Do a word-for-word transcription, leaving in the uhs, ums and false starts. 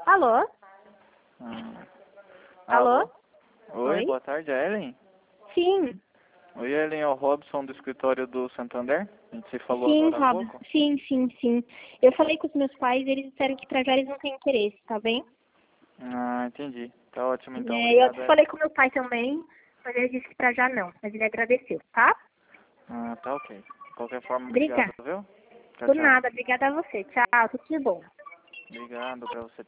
Alô? Ah. Alô? Oi, Oi? boa tarde, é Ellen? Sim. Oi, Ellen, é o Robson do escritório do Santander. A gente se falou Sim, agora há Rob. pouco. Sim, sim, sim. Eu falei com os meus pais e eles disseram que pra já eles não têm interesse, tá bem? Ah, entendi. Tá ótimo então, É, obrigado, eu Ellen. falei com meu pai também, mas ele disse que pra já não. Mas ele agradeceu, tá? Ah, tá ok. De qualquer forma, obrigado, Obrigada. viu? Tchau, Por tchau. nada, obrigada a você. Tchau, tudo de bom. Obrigado pra você